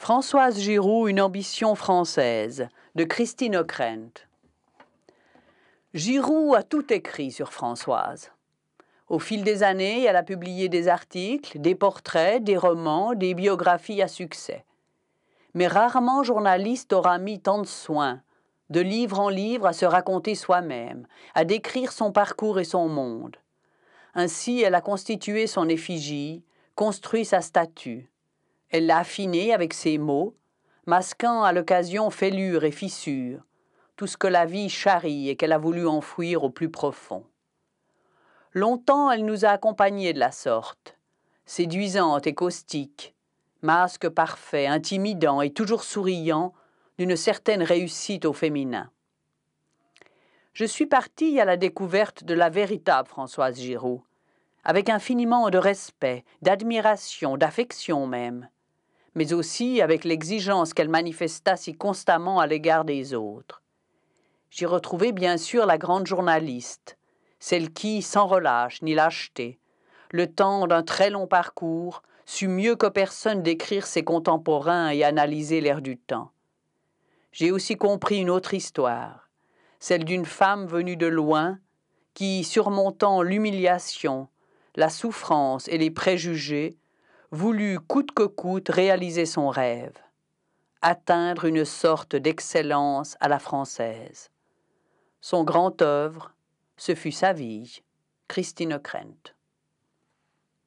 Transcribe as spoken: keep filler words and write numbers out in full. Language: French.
Françoise Giroud, une ambition française, de Christine Ockrent. Giroud a tout écrit sur Françoise. Au fil des années, elle a publié des articles, des portraits, des romans, des biographies à succès. Mais rarement journaliste aura mis tant de soin, de livre en livre, à se raconter soi-même, à décrire son parcours et son monde. Ainsi, elle a constitué son effigie, construit sa statue. Elle l'a affinée avec ses mots, masquant à l'occasion fêlures et fissures, tout ce que la vie charrie et qu'elle a voulu enfouir au plus profond. Longtemps, elle nous a accompagnés de la sorte, séduisante et caustique, masque parfait, intimidant et toujours souriant, d'une certaine réussite au féminin. Je suis partie à la découverte de la véritable Françoise Giroud, avec infiniment de respect, d'admiration, d'affection même, mais aussi avec l'exigence qu'elle manifesta si constamment à l'égard des autres. J'y retrouvai bien sûr la grande journaliste, celle qui, sans relâche ni lâcheté, le temps d'un très long parcours, sut mieux que personne décrire ses contemporains et analyser l'air du temps. J'ai aussi compris une autre histoire, celle d'une femme venue de loin, qui, surmontant l'humiliation, la souffrance et les préjugés, voulut coûte que coûte réaliser son rêve, atteindre une sorte d'excellence à la française. Son grand œuvre, ce fut sa vie. Christine Ockrent.